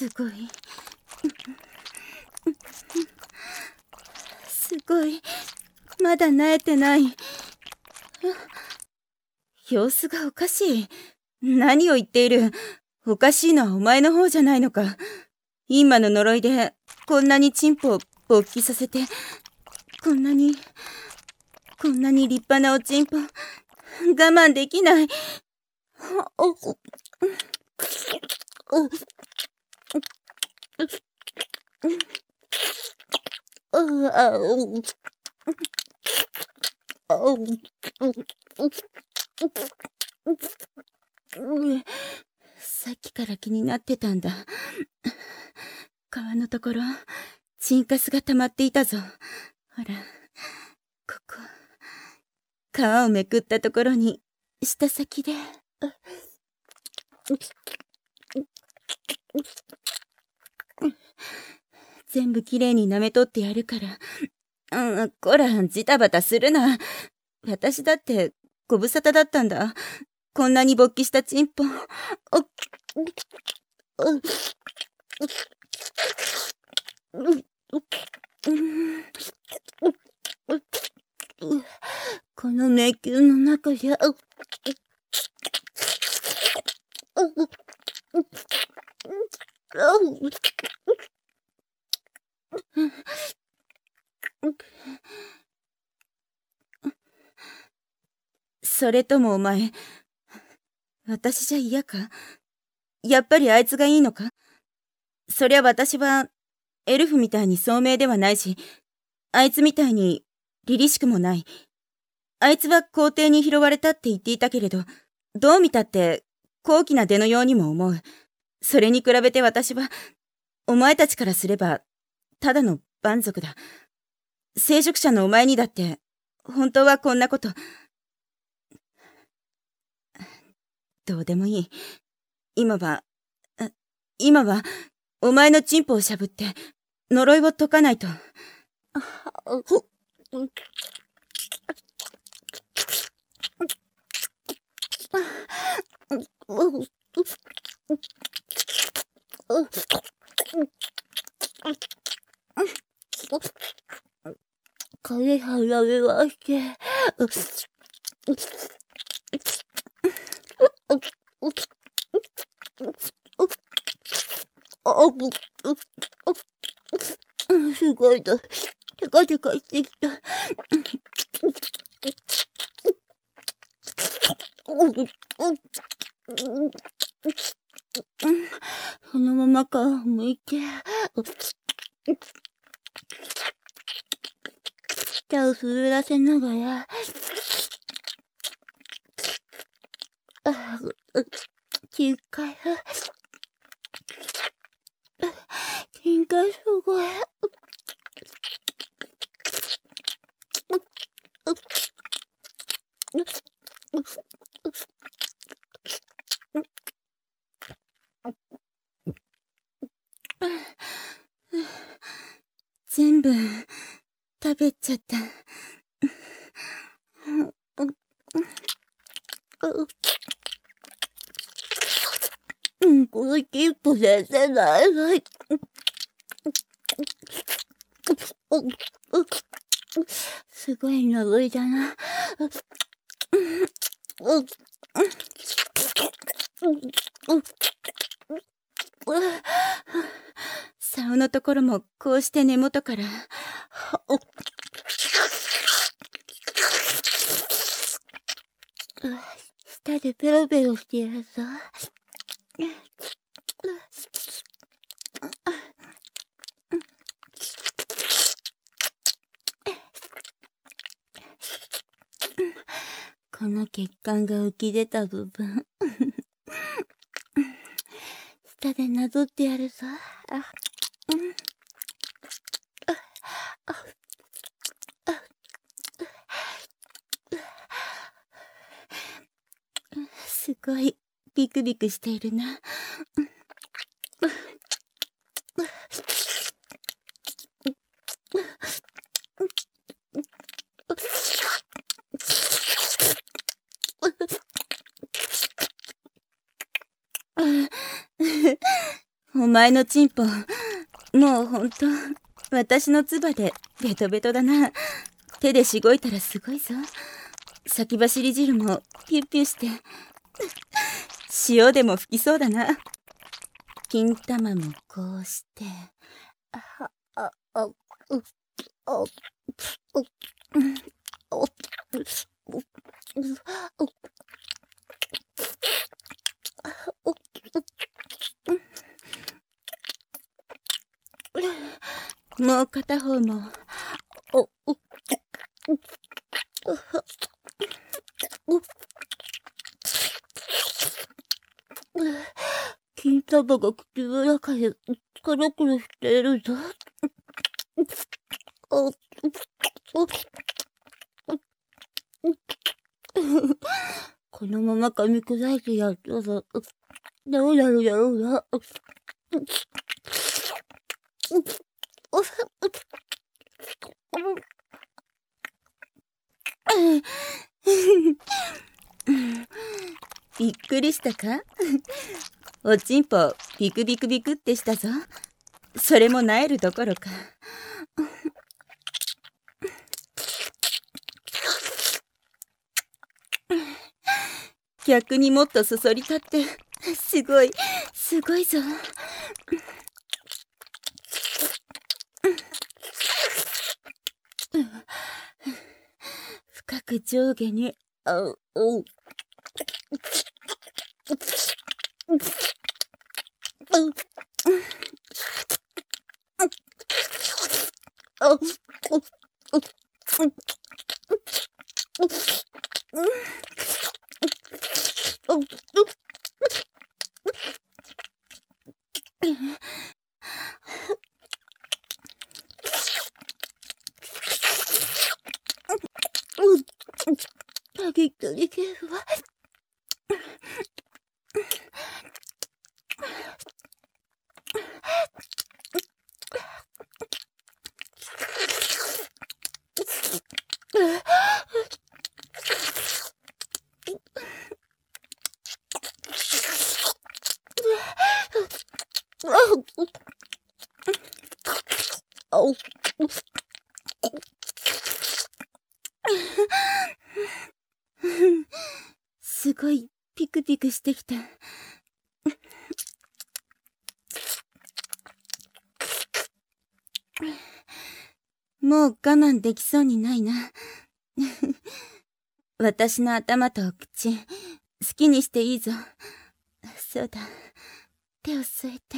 すごい。すごい。まだ萎えてない。様子がおかしい。何を言っている。おかしいのはお前の方じゃないのか。今の呪いでこんなにチンポを勃起させて、こんなに立派なおチンポ我慢できない。さっきから気になってたんだ。皮のところ、チンカスが溜まっていたぞ。ほら、ここ。皮をめくったところに、舌先で。全部きれいに舐めとってやるから。こら、ジタバタするな。私だってご無沙汰だったんだ。こんなに勃起したチンポ。この迷宮の中じゃ。それともお前、私じゃ嫌か？やっぱりあいつがいいのか？そりゃ私はエルフみたいに聡明ではないし、あいつみたいに凛々しくもない。あいつは皇帝に拾われたって言っていたけれど、どう見たって高貴な出のようにも思う。それに比べて私は、お前たちからすれば、ただの蛮族だ。聖職者のお前にだって、本当はこんなこと。どうでもいい。今は、お前のチンポをしゃぶって、呪いを解かないと。枯葉めまして。すごいと、テカテカしてきた。そのまま皮をむいて、舌を滑らせながら、金塊すごい。全部食べちゃった。このキンポ先生ならい。すごい呪いだな。竿のところもこうして根元から。舌でペロペロしてやるぞ。この血管が浮き出た部分。舌でなぞってやるぞ。すごいビクビクしているな。 お前のチンポ、もうほんと、私の唾でベトベトだな。手でしごいたらすごいぞ。先走り汁もピュッピュして、塩でも吹きそうだな。金玉もこうして、もう片方も、金玉が口の中でくるくるしているぞ。このまま噛み砕いてやったぞ。どうなるだろうな。びっくりしたか？おちんぽビクビクビクってしたぞ。それもなえるどころか。逆にもっとそそり立って、すごいぞ。深く上下に、たぎったりけるわ。すごいピクピクしてきた。もう我慢できそうにないな。私の頭と口、好きにしていいぞ。そうだ。手を添えて。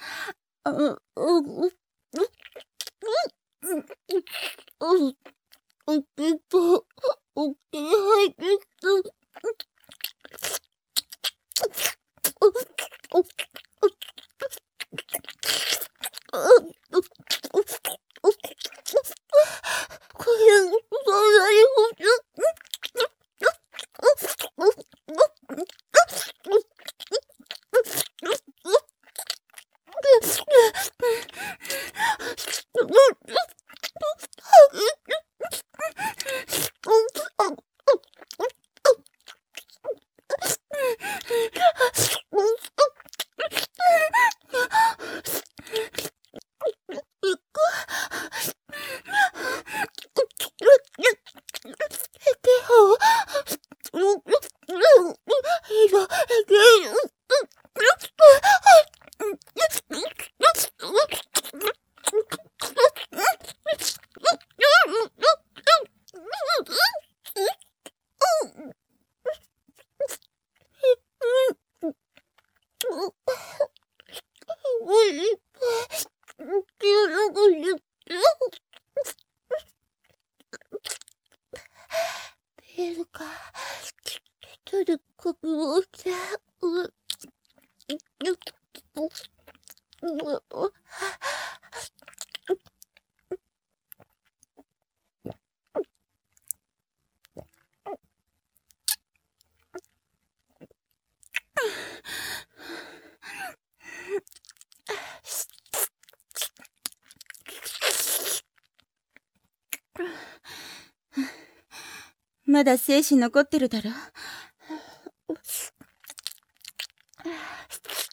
まだ精子残ってるだろ。